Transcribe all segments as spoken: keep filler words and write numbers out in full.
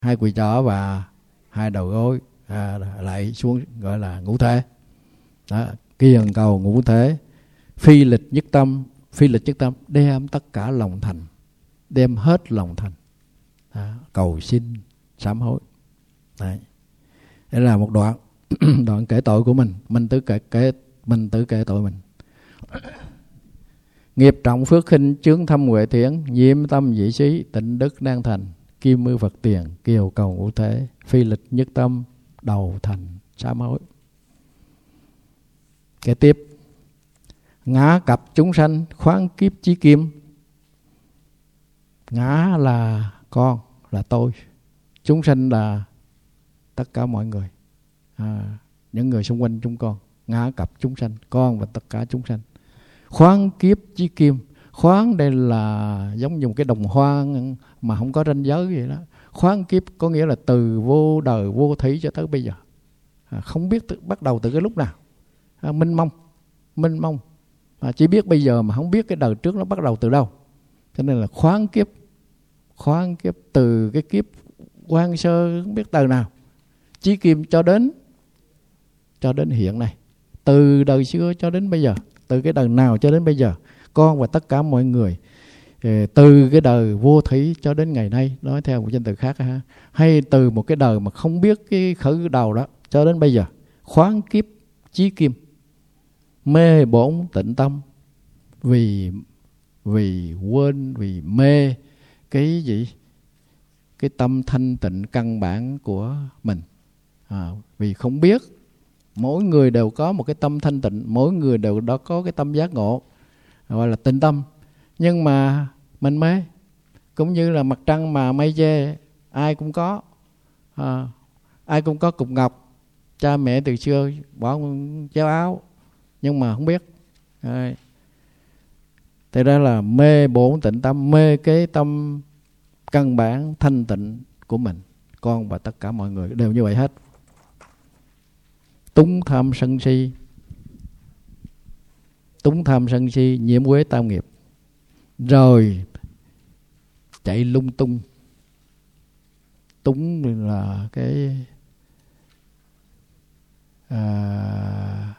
hai quỳ trỏ và hai đầu gối à, lại xuống gọi là ngũ thế. Đó, kiền cầu ngũ thế, phi lịch nhất tâm. Phi lịch nhất tâm đem tất cả lòng thành, đem hết lòng thành. Đó, cầu xin sám hối. Đấy. Đây là một đoạn đoạn kể tội của mình, mình tự kể, kể mình tự kể tội mình. Nghiệp trọng phước khinh, chướng thâm huệ thiện, nhiễm tâm dị xí, tịnh đức đang thành, kim mưu Phật tiền, kiều cầu ngũ thế, phi lịch nhất tâm, đầu thành sám hối. Kế tiếp, ngã cặp chúng sanh, khoáng kiếp chí kim. Ngã là con, là tôi. Chúng sanh là tất cả mọi người, à, những người xung quanh chúng con. Ngã cặp chúng sanh, con và tất cả chúng sanh. Khoáng kiếp chí kim. Khoáng đây là giống như một cái đồng hoa mà không có ranh giới vậy đó. Khoáng kiếp có nghĩa là từ vô đời vô thủy cho tới bây giờ, à, không biết từ, bắt đầu từ cái lúc nào, à, minh mông, minh mông, à, chỉ biết bây giờ mà không biết cái đời trước nó bắt đầu từ đâu. Cho nên là khoáng kiếp, khoáng kiếp từ cái kiếp quan sơ không biết từ nào, chí kim cho đến cho đến hiện nay, từ đời xưa cho đến bây giờ, từ cái đời nào cho đến bây giờ, con và tất cả mọi người, từ cái đời vô thủy cho đến ngày nay, nói theo một danh từ khác ha, hay từ một cái đời mà không biết cái khởi đầu đó cho đến bây giờ, khoáng kiếp chí kim, mê bổn tịnh tâm, vì vì quên, vì mê cái gì, cái tâm thanh tịnh căn bản của mình, à, vì không biết. Mỗi người đều có một cái tâm thanh tịnh, mỗi người đều đó có cái tâm giác ngộ, gọi là tịnh tâm. Nhưng mà mình mê, cũng như là mặt trăng mà mây che, ai cũng có, à, ai cũng có cục ngọc. Cha mẹ từ xưa bỏ chéo áo, nhưng mà không biết. À, thì ra là mê bổn tịnh tâm, mê cái tâm căn bản thanh tịnh của mình. Con và tất cả mọi người đều như vậy hết. Túng tham sân si, túng tham sân si nhiễm quế tam nghiệp, rồi chạy lung tung. Túng là cái à,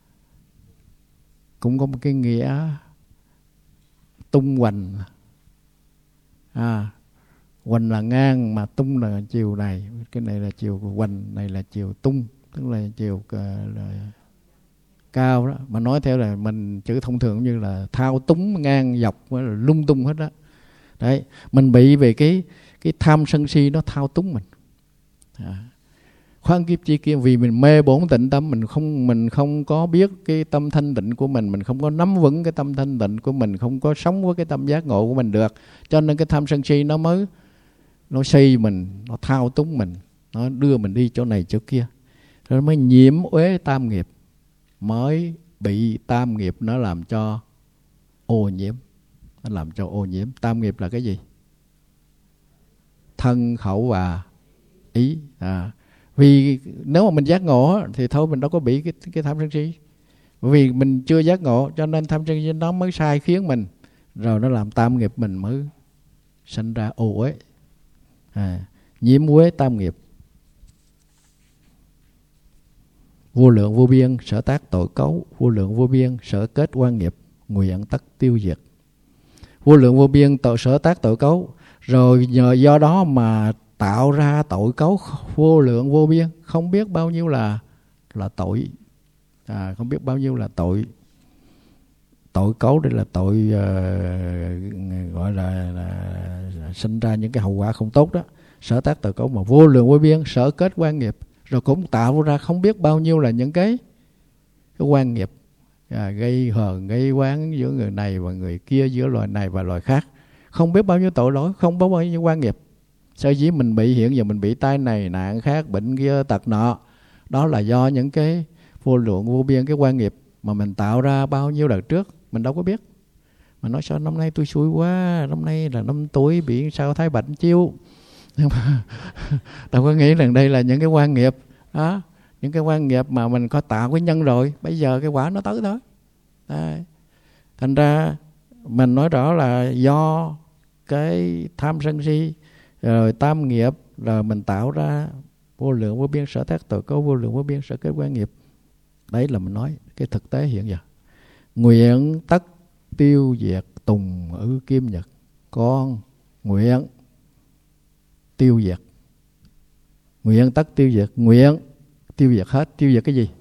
cũng có một cái nghĩa tung hoành, à, hoành là ngang mà tung là chiều này, cái này là chiều hoành, này là chiều tung, tức là chiều là cao đó. Mà nói theo là mình chữ thông thường như là thao túng ngang dọc, là lung tung hết đó. Đấy, mình bị về cái cái tham sân si nó thao túng mình. À, khoáng kiếp chi kia, vì mình mê bổn tịnh tâm, mình không mình không có biết cái tâm thanh tịnh của mình, mình không có nắm vững cái tâm thanh tịnh của mình, không có sống với cái tâm giác ngộ của mình được, cho nên cái tham sân si nó mới nó xây mình, nó thao túng mình, nó đưa mình đi chỗ này chỗ kia, rồi mới nhiễm uế tam nghiệp, mới bị tam nghiệp nó làm cho ô nhiễm, nó làm cho ô nhiễm. Tam nghiệp là cái gì? Thân, khẩu và ý. À, vì nếu mà mình giác ngộ thì thôi mình đâu có bị cái, cái tham sân si. Vì mình chưa giác ngộ cho nên tham sân si nó mới sai khiến mình, rồi nó làm tam nghiệp mình mới sinh ra ô uế. À, nhiễm uế tam nghiệp. Vô lượng vô biên sở tác tội cấu, vô lượng vô biên sở kết oan nghiệp, nguyện tất tiêu diệt. Vô lượng vô biên tội sở tác tội cấu, rồi nhờ do đó mà tạo ra tội cấu vô lượng vô biên, không biết bao nhiêu là là tội, à, không biết bao nhiêu là tội. Tội cấu đây là tội uh, gọi là, là, là sinh ra những cái hậu quả không tốt đó. Sở tác tội cấu, mà vô lượng vô biên sở kết oan nghiệp, rồi cũng tạo ra không biết bao nhiêu là những cái cái oan nghiệp, à, gây hờn gây oán giữa người này và người kia, giữa loài này và loài khác, không biết bao nhiêu tội lỗi, không biết bao nhiêu oan nghiệp. Sở dĩ mình bị hiện giờ mình bị tai này nạn khác, bệnh kia tật nọ, đó là do những cái vô lượng vô biên cái oan nghiệp mà mình tạo ra bao nhiêu đời trước mình đâu có biết. Mà nói sao năm nay tôi xui quá, năm nay là năm tuổi bị sao thái bệnh chiêu, nhưng mà đâu có nghĩ rằng đây là những cái oan nghiệp đó, những cái oan nghiệp mà mình có tạo cái nhân rồi, bây giờ cái quả nó tới thôi. Đấy. Thành ra mình nói rõ là do cái tham sân si, rồi tam nghiệp, rồi mình tạo ra vô lượng vô biên sở tác tội có, vô lượng vô biên sở kết quả nghiệp. Đấy là mình nói cái thực tế hiện giờ. Nguyện tất tiêu diệt tùng ư kim nhật. Con nguyện tiêu diệt. Nguyện tất tiêu diệt. Nguyện tiêu diệt hết. Tiêu diệt cái gì?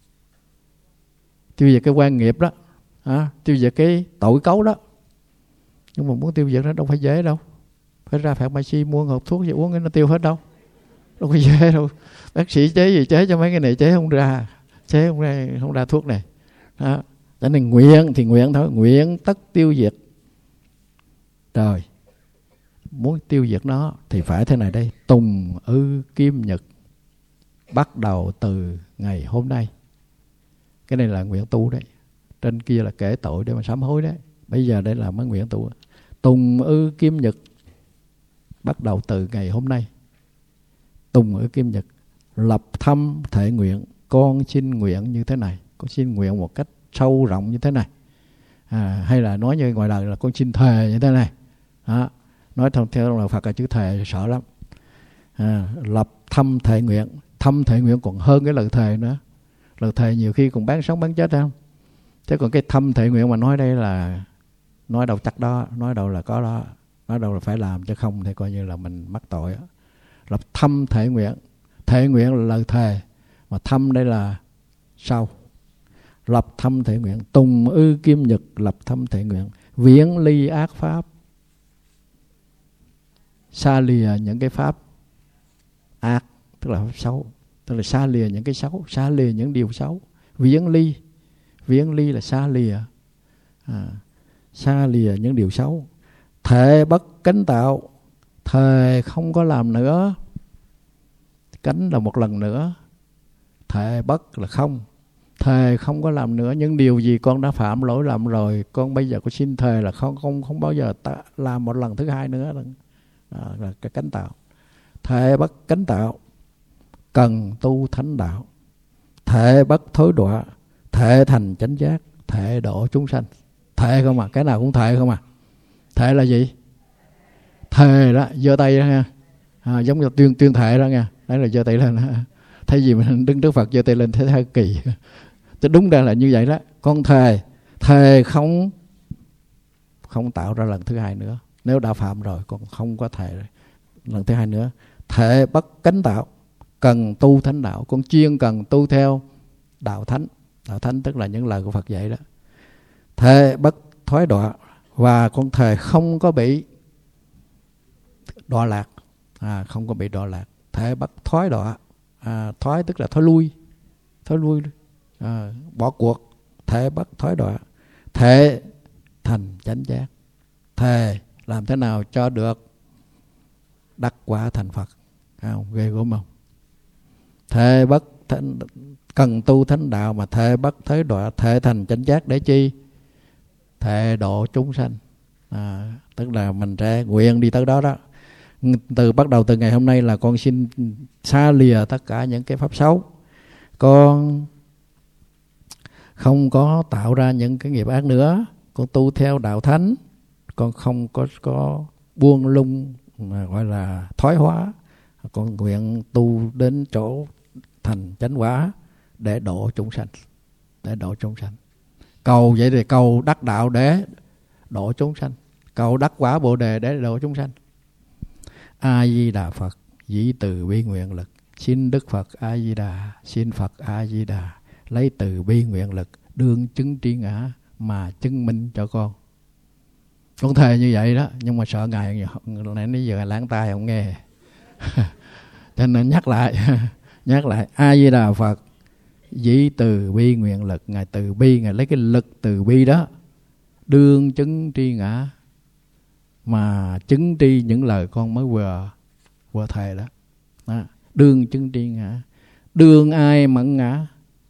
Tiêu diệt cái quan nghiệp đó, à, tiêu diệt cái tội cấu đó. Nhưng mà muốn tiêu diệt nó đâu phải dễ đâu. Phải ra pharmacy mua hộp thuốc gì uống cái nó tiêu hết đâu. Đâu có dễ đâu. Bác sĩ chế gì chế cho mấy cái này chế không ra. Chế không ra, không ra thuốc này. Đó. Cho nên nguyện thì nguyện thôi. Nguyện tất tiêu diệt. Rồi. Muốn tiêu diệt nó thì phải thế này đây. Tùng ư kim nhật. Bắt đầu từ ngày hôm nay. Cái này là nguyện tu đấy. Trên kia là kể tội để mà sám hối đấy. Bây giờ đây là mấy nguyện tu. Tùng ư kim nhật. Bắt đầu từ ngày hôm nay. Tùng ư kim nhật. Lập thâm thể nguyện. Con xin nguyện như thế này. Con xin nguyện một cách sâu rộng như thế này. À, hay là nói như ngoài đời là con xin thề như thế này. Đó. Nói theo, theo là Phật là chữ thề sợ lắm. À, lập thâm thể nguyện. Thâm thể nguyện còn hơn cái lời thề nữa. Lời thề nhiều khi còn bán sống bán chết không? Thế còn cái thâm thể nguyện mà nói đây là nói đâu chắc đó, nói đâu là có đó, nói đâu là phải làm, chứ không thì coi như là mình mắc tội. Lập thâm thể nguyện. Thể nguyện là lời thề, mà thâm đây là sau. Lập thâm thể nguyện. Tùng ư kim nhật. Lập thâm thể nguyện. Viễn ly ác pháp. Xa lìa những cái pháp ác, tức là pháp xấu. Tức là xa lìa những cái xấu, xa lìa những điều xấu. Viễn ly. Viễn ly là xa lìa. À, xa lìa những điều xấu. Thệ bất cánh tạo. Thề không có làm nữa. Cánh là một lần nữa. Thệ bất là không. Thề không có làm nữa. Những điều gì con đã phạm lỗi làm rồi, con bây giờ có xin thề là không không không bao giờ ta làm một lần thứ hai nữa. À, là cái cánh tạo. Thệ bất cánh tạo. Cần tu thánh đạo. Thệ bất thối đọa. Thệ thành chánh giác. Thệ độ chúng sanh. Thệ không à, cái nào cũng thệ không à. Thệ là gì? Thề đó, giơ tay đó nha. À, giống như tuyên tuyên thệ đó nha. Đấy là giơ tay lên. Thay vì mình đứng trước Phật giơ tay lên thế hơi kỳ. Thế đúng ra là như vậy đó. Con thề, thề không không tạo ra lần thứ hai nữa. Nếu đã phạm rồi, con không có thề lần thứ hai nữa. Thệ bất cánh tạo. Cần tu thánh đạo. Con chuyên cần tu theo đạo thánh. Đạo thánh tức là những lời của Phật dạy đó. Thệ bất thoái đọa. Và con thề không có bị đọa lạc. À, không có bị đọa lạc. Thệ bất thoái đọa. À, thoái tức là thoái lui. Thoái lui. À, bỏ cuộc. Thệ bất thoái đọa. Thệ thành chánh giác. Thề làm thế nào cho được đắc quả thành Phật. À, ghê gớm không? Thề bất thánh, cần tu thánh đạo mà thề bất thối đọa. Thề thành chánh giác để chi? Thề độ chúng sanh. À, tức là mình sẽ nguyện đi tới đó đó. Từ bắt đầu từ ngày hôm nay là con xin xa lìa tất cả những cái pháp xấu. Con không có tạo ra những cái nghiệp ác nữa. Con tu theo đạo thánh. Con không có, có buông lung mà gọi là thoái hóa. Con nguyện tu đến chỗ thành chánh quả để độ chúng sanh. Để độ chúng sanh. Cầu vậy thì cầu đắc đạo để độ chúng sanh. Cầu đắc quả Bồ Đề để độ chúng sanh. A Di Đà Phật, dĩ từ bi nguyện lực. Xin Đức Phật A Di Đà, xin Phật A Di Đà lấy từ bi nguyện lực đương chứng tri ngã mà chứng minh cho con. Con thề như vậy đó, nhưng mà sợ ngài nãy đến giờ lãng tai không nghe. Cho nên nhắc lại, nhắc lại A Di Đà Phật, dĩ từ bi nguyện lực. Ngài từ bi, ngài lấy cái lực từ bi đó đương chứng tri ngã mà chứng tri những lời con mới vừa vừa thề đó. đó. Đương chứng tri ngã. Đương ai mẫn ngã.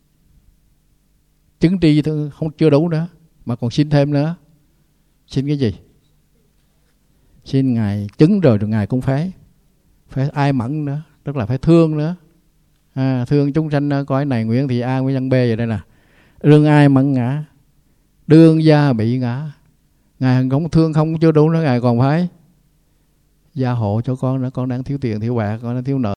Chứng tri thôi không chưa đủ nữa mà còn xin thêm nữa. Xin cái gì? Xin ngài chứng rồi rồi ngài cũng phải phải ai mẫn nữa, tức là phải thương nữa. À, thương chúng sanh cõi này nguyện thì A nguyên nhân B vậy đây nè. Đương ai mẫn ngã. Đương gia bị ngã. Ngài không thương không chưa đủ nữa, ngài còn phải gia hộ cho con nữa, con đang thiếu tiền thiếu bạc, con đang thiếu nợ